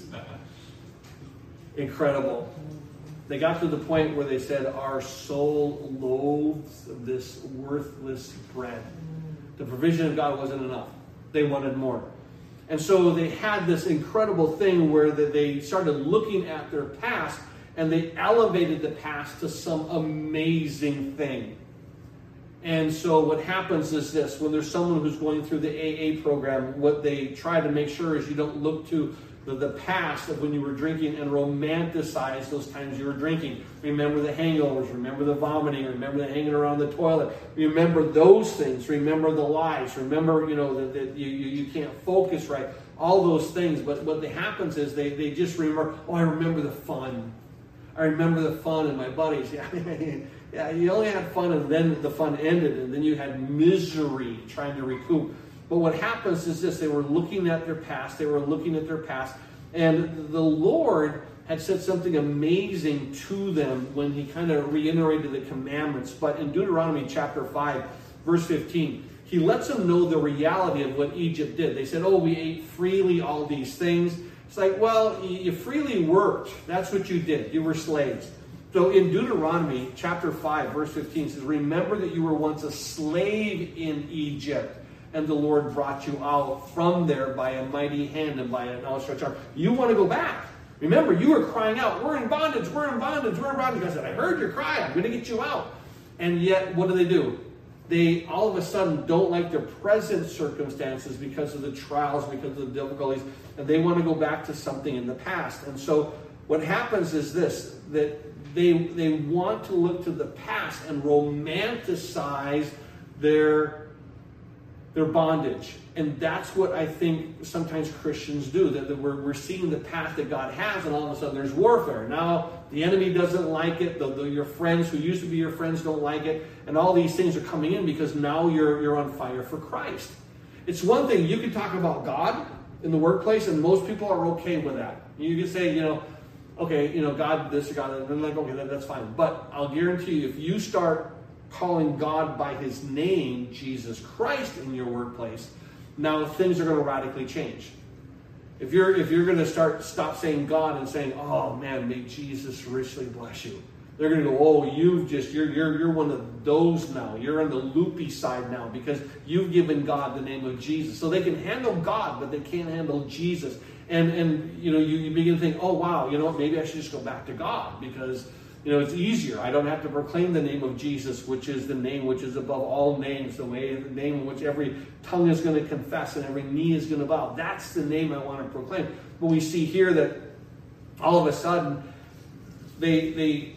Incredible. They got to the point where they said, our soul loathes this worthless bread. The provision of God wasn't enough. They wanted more. And so they had this incredible thing where they started looking at their past and they elevated the past to some amazing thing. And so what happens is this: when there's someone who's going through the A A program, what they try to make sure is you don't look to the, the past of when you were drinking and romanticize those times you were drinking. Remember the hangovers, remember the vomiting, remember the hanging around the toilet. Remember those things, remember the lies, remember, you know, that, that you, you, you can't focus right, all those things. But what happens is they, they just remember, oh, I remember the fun. I remember the fun and my buddies. Yeah, yeah, you only had fun and then the fun ended and then you had misery trying to recoup. But what happens is this: they were looking at their past, they were looking at their past, and the Lord had said something amazing to them when he kind of reiterated the commandments. But in Deuteronomy chapter five, verse fifteen, he lets them know the reality of what Egypt did. They said, oh, we ate freely all these things. It's like, well, you freely worked. That's what you did. You were slaves. So in Deuteronomy chapter five, verse fifteen, it says, remember that you were once a slave in Egypt, and the Lord brought you out from there by a mighty hand and by an outstretched arm. You want to go back. Remember, you were crying out, we're in bondage, we're in bondage, we're in bondage. God said, I heard your cry, I'm going to get you out. And yet, what do they do? They all of a sudden don't like their present circumstances because of the trials, because of the difficulties, and they want to go back to something in the past. And so what happens is this, that they, they want to look to the past and romanticize their, their bondage. And that's what I think sometimes Christians do, that, that we're, we're seeing the path that God has, and all of a sudden there's warfare. Now the enemy doesn't like it, the, the, your friends who used to be your friends don't like it, and all these things are coming in because now you're, you're on fire for Christ. It's one thing, you can talk about God in the workplace, and most people are okay with that. You can say, you know, okay, you know, God this or God that, and they're like, okay, that, that's fine. But I'll guarantee you, if you start calling God by his name, Jesus Christ, in your workplace, now things are going to radically change. If you're if you're going to start stop saying God and saying, oh man, may Jesus richly bless you, they're going to go, oh, you've just you're you're you're one of those now. You're on the loopy side now because you've given God the name of Jesus. So they can handle God, but they can't handle Jesus. And and you know, you, you begin to think, oh wow, you know what, maybe I should just go back to God because, you know, it's easier. I don't have to proclaim the name of Jesus, which is the name which is above all names, the way the name in which every tongue is going to confess and every knee is going to bow. That's the name I want to proclaim. But we see here that all of a sudden they they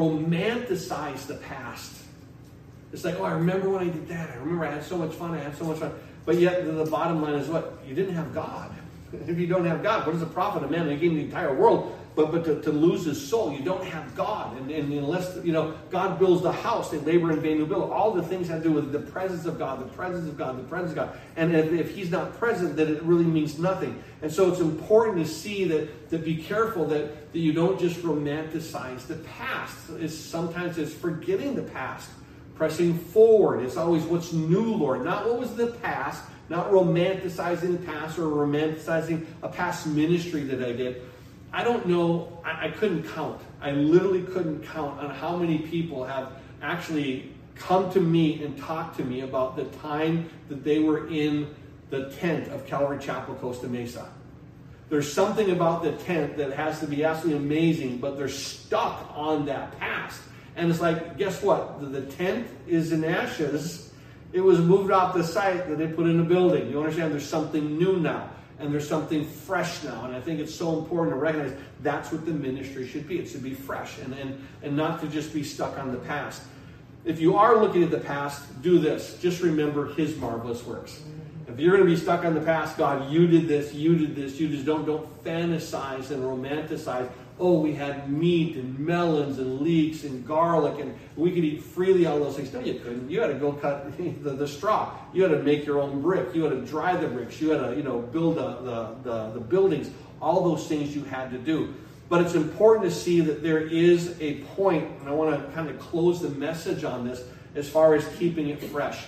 romanticize the past. It's like, oh, I remember when I did that. I remember I had so much fun. I had so much fun. But yet the bottom line is what? You didn't have God. If you don't have God, what is the profit of man? He gave the entire world. But but to, to lose his soul, you don't have God. And, and unless, you know, God builds the house, they labor in vain who build it. All the things have to do with the presence of God, the presence of God, the presence of God. And if, if he's not present, then it really means nothing. And so it's important to see that, to be careful that, that you don't just romanticize the past. It's, sometimes it's forgetting the past, pressing forward. It's always what's new, Lord. Not what was the past, not romanticizing the past or romanticizing a past ministry that I did. I don't know, I, I couldn't count. I literally couldn't count on how many people have actually come to me and talked to me about the time that they were in the tent of Calvary Chapel, Costa Mesa. There's something about the tent that has to be absolutely amazing, but they're stuck on that past. And it's like, guess what? The, the tent is in ashes. It was moved off the site that they put in the building. You understand? There's something new now. And there's something fresh now. And I think it's so important to recognize that's what the ministry should be. It should be fresh and, and, and not to just be stuck on the past. If you are looking at the past, do this. Just remember his marvelous works. If you're going to be stuck on the past, God, you did this, you did this, you just don't, don't fantasize and romanticize. Oh, we had meat and melons and leeks and garlic and we could eat freely all those things. No, you couldn't. You had to go cut the, the straw. You had to make your own brick. You had to dry the bricks. You had to, you know, build the, the, the, the buildings. All those things you had to do. But it's important to see that there is a point, and I want to kind of close the message on this as far as keeping it fresh.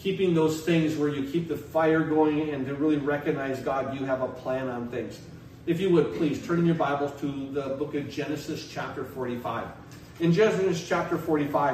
keeping those things where you keep the fire going and to really recognize, God, you have a plan on things. If you would, please turn in your Bibles to the book of Genesis chapter forty-five. In Genesis chapter forty-five,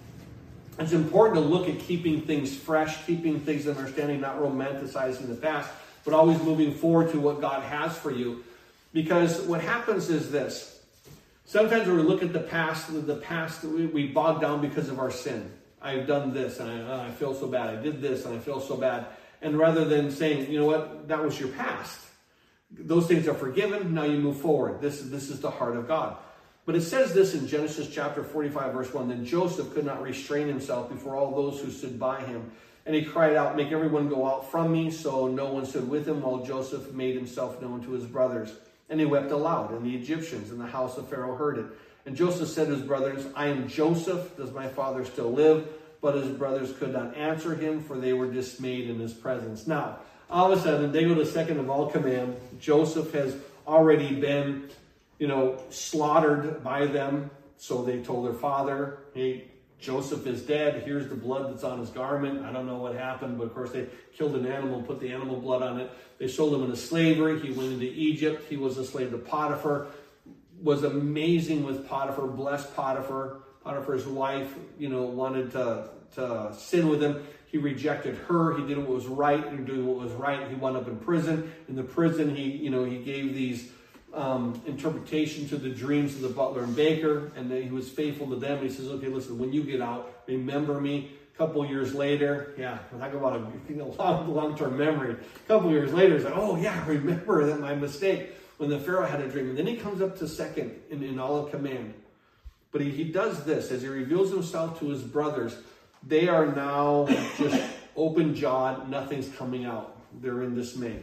it's important to look at keeping things fresh, keeping things in understanding, not romanticizing the past, but always moving forward to what God has for you. Because what happens is this. Sometimes when we look at the past, the past, we, we bog down because of our sin. I've done this, and I, oh, I feel so bad. I did this, and I feel so bad. And rather than saying, you know what, that was your past. Those things are forgiven. Now you move forward. This, this is the heart of God. But it says this in Genesis chapter forty-five, verse one. Then Joseph could not restrain himself before all those who stood by him. And he cried out, make everyone go out from me. So no one stood with him while Joseph made himself known to his brothers. And he wept aloud, and the Egyptians in the house of Pharaoh heard it. And Joseph said to his brothers, I am Joseph. Does my father still live? But his brothers could not answer him, for they were dismayed in his presence. Now, all of a sudden, they go to second of all command. Joseph has already been, you know, slaughtered by them. So they told their father, hey, Joseph is dead. Here's the blood that's on his garment. I don't know what happened, but of course they killed an animal, put the animal blood on it. They sold him into slavery. He went into Egypt. He was a slave to Potiphar. Was amazing with Potiphar, blessed Potiphar. Potiphar's wife, you know, wanted to, to sin with him. He rejected her. He did what was right and doing what was right. He wound up in prison. In the prison, he, you know, he gave these um, interpretations to the dreams of the butler and baker, and he was faithful to them. He says, okay, listen, when you get out, remember me. A couple years later, yeah, talk about a, a long, long-term memory. A couple years later, he's like, oh yeah, remember that my mistake when the Pharaoh had a dream. And then he comes up to second in, in all of command. But he, he does this as he reveals himself to his brothers. They are now just open-jawed. Nothing's coming out. They're in dismay.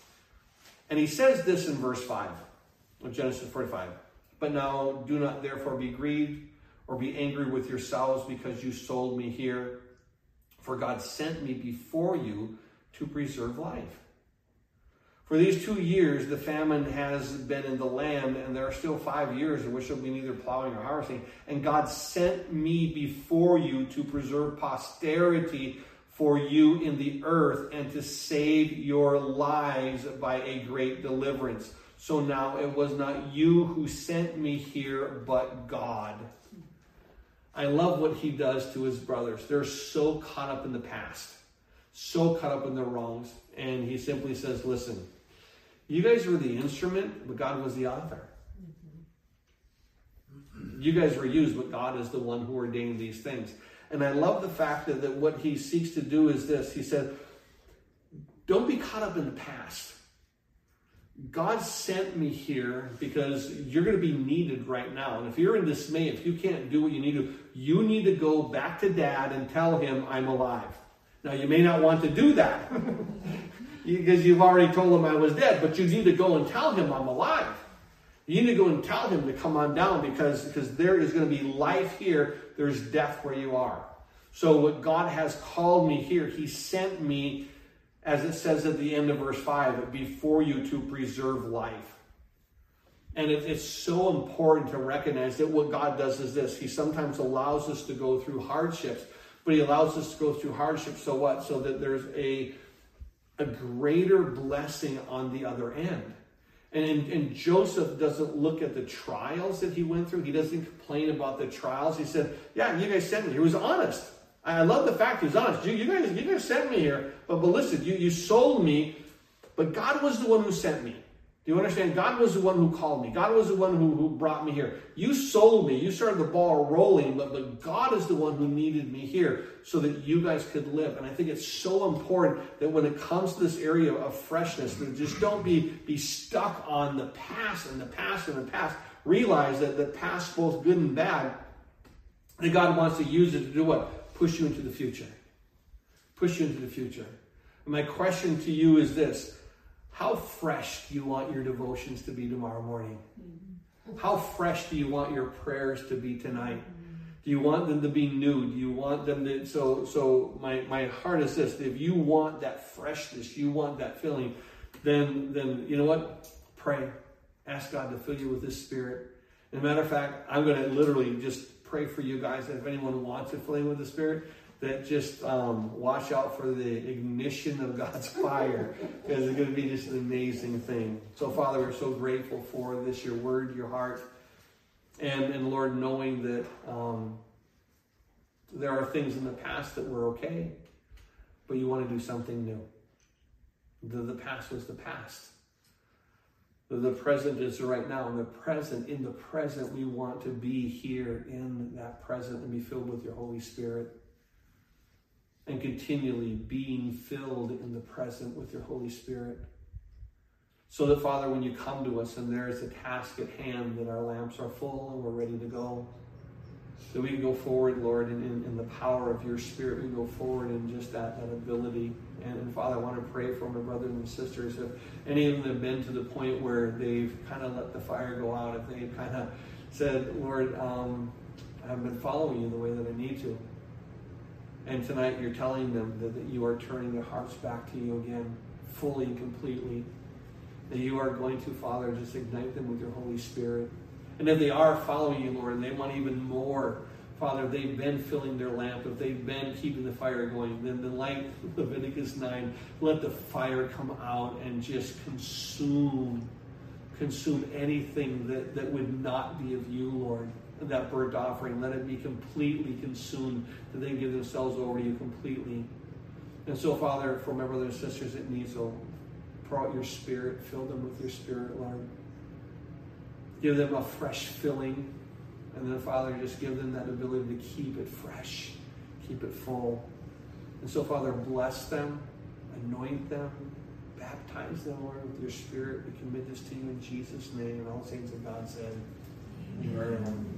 And he says this in verse five of Genesis forty-five. But now do not therefore be grieved or be angry with yourselves because you sold me here. For God sent me before you to preserve life. For these two years, the famine has been in the land, and there are still five years in which there will be neither plowing or harvesting. And God sent me before you to preserve posterity for you in the earth and to save your lives by a great deliverance. So now it was not you who sent me here, but God. I love what he does to his brothers. They're so caught up in the past, so caught up in their wrongs. And he simply says, listen, you guys were the instrument, but God was the author. Mm-hmm. You guys were used, but God is the one who ordained these things. And I love the fact that, that what he seeks to do is this. He said, don't be caught up in the past. God sent me here because you're going to be needed right now. And if you're in dismay, if you can't do what you need to, you need to go back to Dad and tell him I'm alive. Now, you may not want to do that because you've already told him I was dead, but you need to go and tell him I'm alive. You need to go and tell him to come on down because, because there is going to be life here. There's death where you are. So what God has called me here, he sent me, as it says at the end of verse five, before you to preserve life. And it, it's so important to recognize that what God does is this. He sometimes allows us to go through hardships, but he allows us to go through hardships so what? So that there's a, a greater blessing on the other end. And, and, and Joseph doesn't look at the trials that he went through. He doesn't complain about the trials. He said, yeah, you guys sent me. He was honest. I love the fact he was honest. You, you guys, you guys sent me here, but, but listen, you, you sold me, but God was the one who sent me. Do you understand? God was the one who called me. God was the one who, who brought me here. You sold me. You started the ball rolling, but, but God is the one who needed me here so that you guys could live. And I think it's so important that when it comes to this area of freshness, that just don't be, be stuck on the past and the past and the past. Realize that the past, both good and bad, that God wants to use it to do what? Push you into the future. Push you into the future. And my question to you is this. How fresh do you want your devotions to be tomorrow morning? Mm-hmm. How fresh do you want your prayers to be tonight? Mm-hmm. Do you want them to be new? Do you want them to... So, so my, my heart is this. If you want that freshness, you want that feeling, then, then you know what? Pray. Ask God to fill you with his Spirit. As a matter of fact, I'm going to literally just pray for you guys that if anyone wants a filling with the Spirit, that just um, watch out for the ignition of God's fire, because it's going to be just an amazing thing. So, Father, we're so grateful for this, your word, your heart, and, and Lord, knowing that um, there are things in the past that were okay, but you want to do something new. The, the past was the past. The, the present is the right now. And the present, in the present, we want to be here in that present and be filled with your Holy Spirit. And continually being filled in the present with your Holy Spirit. So that, Father, when you come to us and there is a task at hand, that our lamps are full and we're ready to go, that we can go forward, Lord, in, in, in the power of your Spirit. We go forward in just that, that ability. And, and Father, I want to pray for my brothers and sisters. If any of them have been to the point where they've kind of let the fire go out, if they've kind of said, Lord, um, I haven't been following you the way that I need to. And tonight you're telling them that, that you are turning their hearts back to you again, fully and completely. That you are going to, Father, just ignite them with your Holy Spirit. And if they are following you, Lord, and they want even more, Father, they've been filling their lamp, if they've been keeping the fire going, then, then like Leviticus nine, let the fire come out and just consume, consume anything that, that would not be of you, Lord. That burnt offering, let it be completely consumed, that they give themselves over to you completely. And so, Father, for my brothers and sisters that need so, pour out your Spirit, fill them with your Spirit, Lord. Give them a fresh filling. And then, Father, just give them that ability to keep it fresh, keep it full. And so, Father, bless them, anoint them, baptize them, Lord, with your Spirit. We commit this to you in Jesus' name. And all saints of God said, Amen. Amen.